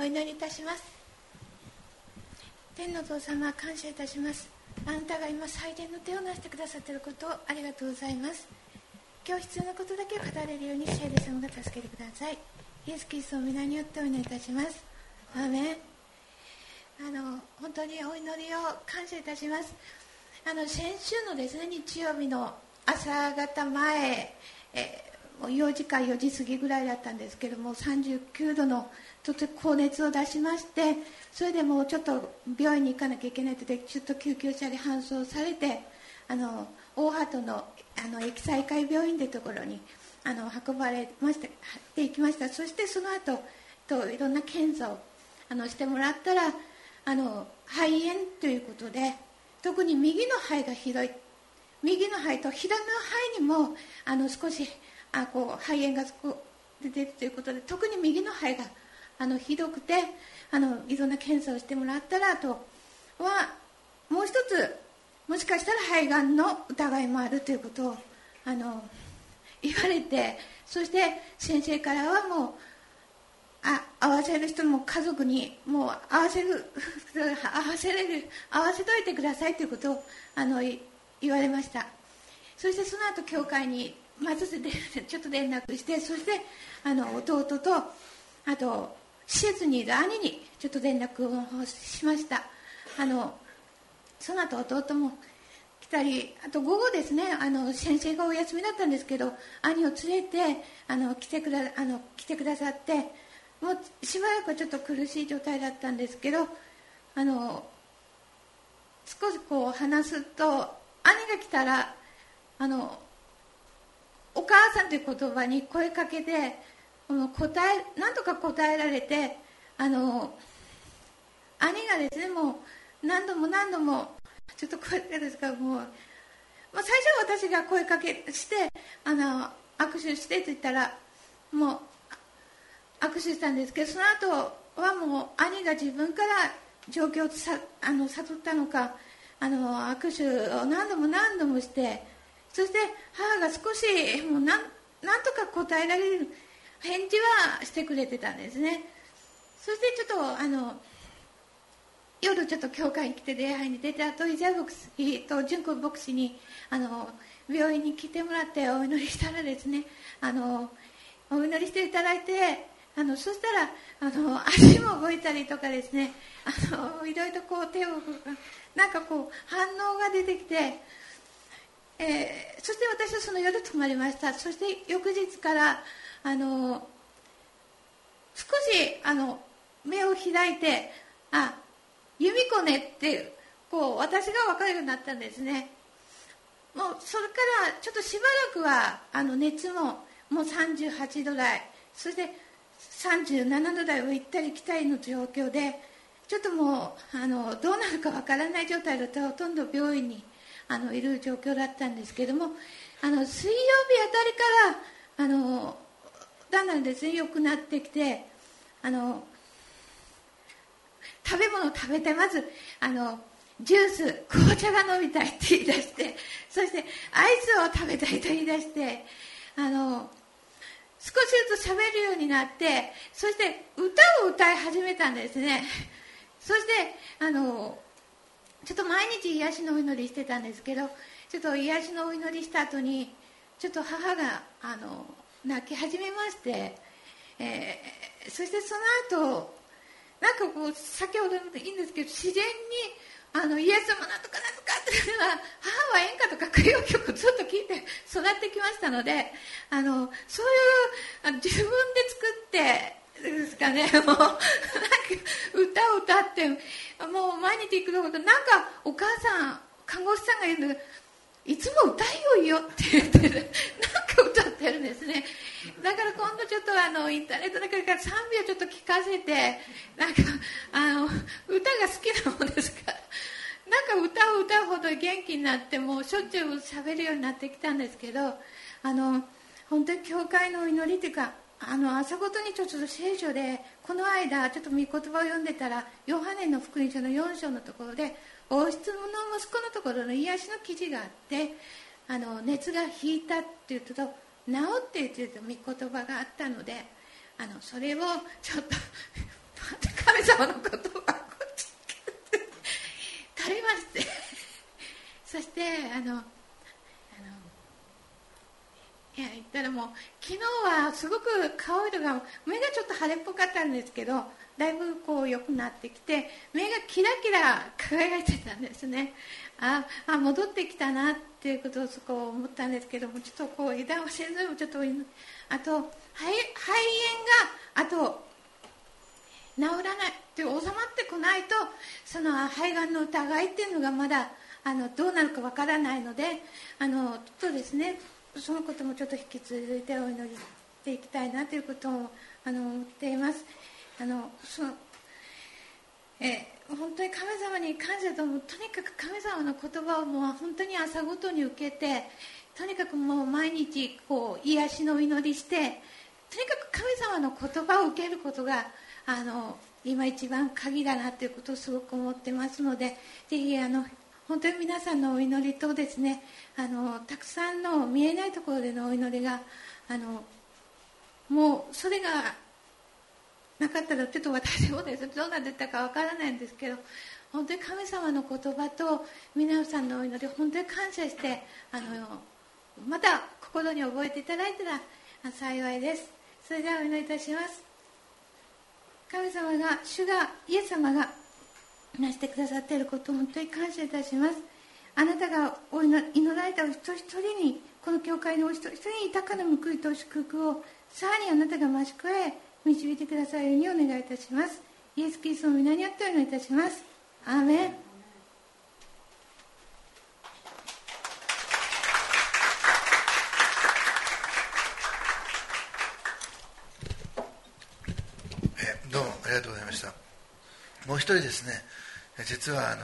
祈りいたします。天のお父様、感謝いたします。あなたが今最善の手をなしてくださっていることをありがとうございます。今日必要なことだけを語れるように聖霊様が助けてください。イエス・キリストの皆によってお祈りいたします。アーメン。本当にお祈りを感謝いたします。先週のですね、日曜日の朝方前、もう4時か4時過ぎぐらいだったんですけども、39度のとても高熱を出しまして、それでもうちょっと病院に行かなきゃいけないので、ちょっと救急車で搬送されて、大鳩の駅西海病院というところに運ばれまして行きました。そしてその後いろんな検査をしてもらったら肺炎ということで、特に右の肺がひどい、右の肺と左の肺にも少し肺炎が出ているということで、特に右の肺がひどくていろんな検査をしてもらったら、あとはもう一つもしかしたら肺がんの疑いもあるということを言われて、そして先生からはもう会わせる人も家族にもう会わせといてくださいということを言われました。そしてその後教会にまずちょっと連絡して、そして弟とあと施設にいる兄にちょっと連絡をしました。その後弟も来たり、あと午後ですね、先生がお休みだったんですけど、兄を連れて来てくださって、もうしばらくはちょっと苦しい状態だったんですけど、少し話すと、兄が来たらお母さんという言葉に声かけてなんとか答えられて、兄がですね、もう何度もちょっとこうやってですから、もう、最初は私が声かけして握手してと言ったらもう握手したんですけど、その後はもう兄が自分から状況を悟ったのか握手を何度もして、そして母が少しもうなんとか答えられる返事はしてくれてたんですね。そしてちょっと夜ちょっと教会に来て礼拝に出て、あとイザヤ牧師と純子牧師に病院に来てもらってお祈りしたらですね、お祈りしていただいて、そしたら足も動いたりとかですね、いろいろ手をなんか反応が出てきて、そして私はその夜泊まりました。そして翌日から少し目を開いて、由美子ねって私が分かるようになったんですね。もうそれからちょっとしばらくは熱ももう38度台、そして37度台を行ったり来たりの状況で、ちょっともうどうなるか分からない状態だと、ほとんど病院にいる状況だったんですけども、水曜日あたりからだんだんですね良くなってきて、食べ物を食べて、まずジュース、紅茶が飲みたいって言い出して、そしてアイスを食べたいと言い出して、少しずつ喋るようになって、そして歌を歌い始めたんですね。そしてちょっと毎日癒しのお祈りしてたんですけど、ちょっと癒しのお祈りした後にちょっと母が泣き始めまして、そしてその後なんか先ほどもいいんですけど、自然にイエス様なんとかなんとかっていうのは、母は演歌とか歌謡曲をずっと聴いて育ってきましたので、そういう自分で作ってですかね、もうなんか歌を歌って、もう毎日行くこと、なんかお母さん、看護師さんが言うの、いつも歌いよいよって言ってる、なんか歌ってるんですね。だから今度ちょっとインターネットだから賛美をちょっと聞かせて、なんか歌が好きなものですから、なんか歌を歌うほど元気になって、もうしょっちゅう喋るようになってきたんですけど、本当に教会のお祈りというか、朝ごとにちょっと聖書でこの間ちょっと御言葉を読んでたら、ヨハネの福音書の4章のところで王室の息子のところの癒しの記事があって、熱が引いたっていうと治っているという御言葉があったので、それをちょっと待ってく神様の言葉を垂れましてそして言ったらもう昨日はすごく顔色が目がちょっと腫れっぽかったんですけど、だいぶこう良くなってきて目がキラキラ輝いてたんですね。戻ってきたなっていうことをそこ思ったんですけども、ちょっとこう油断をせずちょっとあと肺炎があと治らないって収まってこないと、その肺がんの疑いっていうのがまだどうなるかわからないので、ちょっとですね、そのこともちょっと引き続いてお祈りしていきたいなということを思っています。本当に神様に感謝と、とにかく神様の言葉をもう本当に朝ごとに受けて、とにかくもう毎日こう癒しの祈りして、とにかく神様の言葉を受けることが今一番鍵だなということをすごく思ってますので、ぜひ本当に皆さんのお祈りとですね、たくさんの見えないところでのお祈りがもうそれがなかったらちょっと私もですどうなってたかわからないんですけど、本当に神様の言葉と皆さんのお祈り本当に感謝して、また心に覚えていただいたら幸いです。それではお祈りいたします。神様がイエス様がなしてくださっていることを本当に感謝いたします。あなたが祈られたお一人一人に、この教会のお一人一人に豊かな報いと祝福をさらにあなたが増し加え導いてくださるようにお願いいたします。イエス・キリストの皆によってお祈りいたします。アーメン。 どうもありがとうございました。もう一人ですね、実は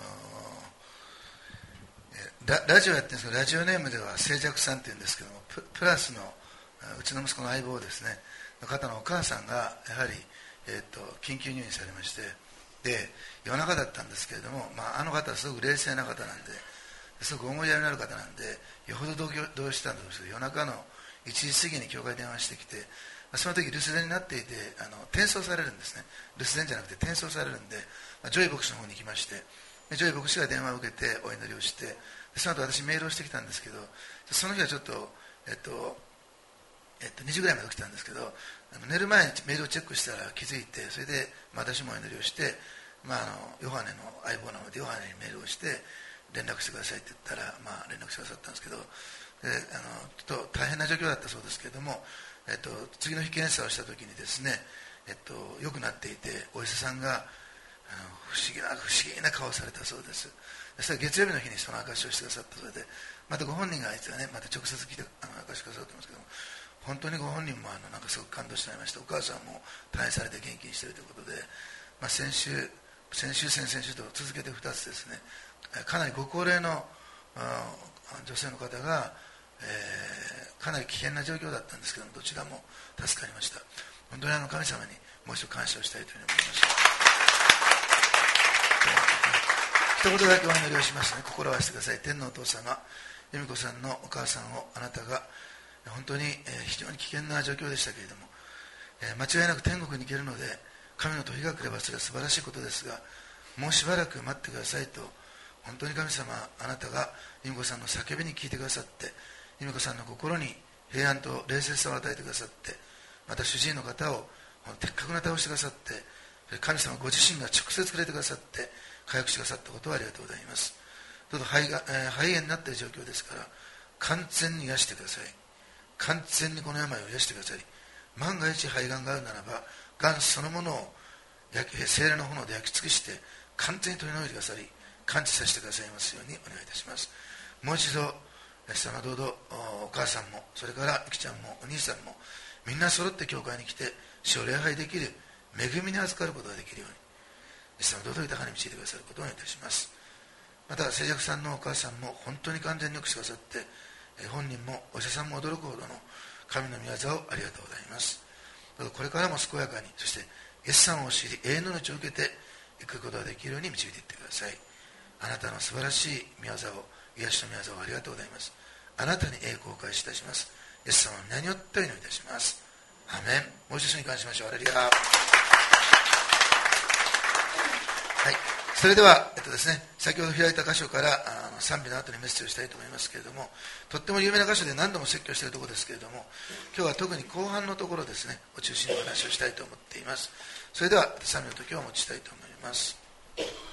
ラジオやってるんですけど、ラジオネームでは静寂さんっていうんですけども、プラスのうちの息子の相棒ですねの方のお母さんがやはり、緊急入院されまして、で夜中だったんですけれども、あの方はすごく冷静な方なんで、すごく思いやりのある方なんで、よほど動揺したんだと思うんですけど、夜中の1時過ぎに教会に電話してきて、その時留守電になっていて転送されるんですね。留守電じゃなくて転送されるんで、ジョイ牧師の方に行きまして、ジョイ牧師が電話を受けてお祈りをして、その後私メールをしてきたんですけど、その日はちょっと、2時ぐらいまで起きたんですけど、寝る前にメールをチェックしたら気づいて、それで私もお祈りをして、ヨハネの相棒なのでヨハネにメールをして連絡してくださいって言ったら、連絡してくださったんですけど、ちょっと大変な状況だったそうですけれども、次の日検査をした時にですね、良くなっていて、お医者さんが不思議な顔をされたそうです。それ月曜日の日にその証しをしてくださったそうで、またご本人がいつはね、また直接来て証しくださってますけども、本当にご本人もなんかすごく感動しておりまして、お母さんも退院されて元気にしているということで、先週先々週と続けて2つですね、かなりご高齢の女性の方が、かなり危険な状況だったんですけども、どちらも助かりました。本当に神様にもう一度感謝をしたいというふうに思いました。一言だけお祈りをしますね。心を合わせてください。天のお父様、由美子さんのお母さんをあなたが本当に非常に危険な状況でしたけれども、間違いなく天国に行けるので、神の時が来ればそれは素晴らしいことですが、もうしばらく待ってくださいと、本当に神様、あなたが由美子さんの叫びに聞いてくださって、由美子さんの心に平安と冷静さを与えてくださって、また主治医の方を的確な対応してくださって、神様ご自身が直接くれてくださって回復してくださったことをありがとうございます。どうぞ肺炎になっている状況ですから、完全に癒してください。完全にこの病を癒してください。万が一肺がんがあるならば、がんそのものを聖霊の炎で焼き尽くして完全に取り除いてくださり、完治させてくださいますようにお願いいたします。もう一度イエス様、どうぞお母さんも、それからゆきちゃんもお兄さんもみんな揃って教会に来て主を礼拝できる恵みに預かることができるように、イエス様、どうぞ豊かに導いてくださることをお願いいたします。また静寂さんのお母さんも本当に完全によくしてくださって、本人もお医者さんも驚くほどの神の御業をありがとうございます。どうぞこれからも健やかに、そしてイエス様を知り永遠の命を受けていくことができるように導いていってください。あなたの素晴らしい御業を、癒しの御業をありがとうございます。あなたに栄光を返しいたします。イエス様の皆によってお祈りいたします。アーメン。もう一度に感謝しましょう。アレルヤ。 はい、それでは、ですね、先ほど開いた箇所から賛美の後にメッセージをしたいと思いますけれども、とっても有名な箇所で何度も説教しているところですけれども、今日は特に後半のところですねを中心にお話をしたいと思っています。それでは賛美の時をお持ちしたいと思います。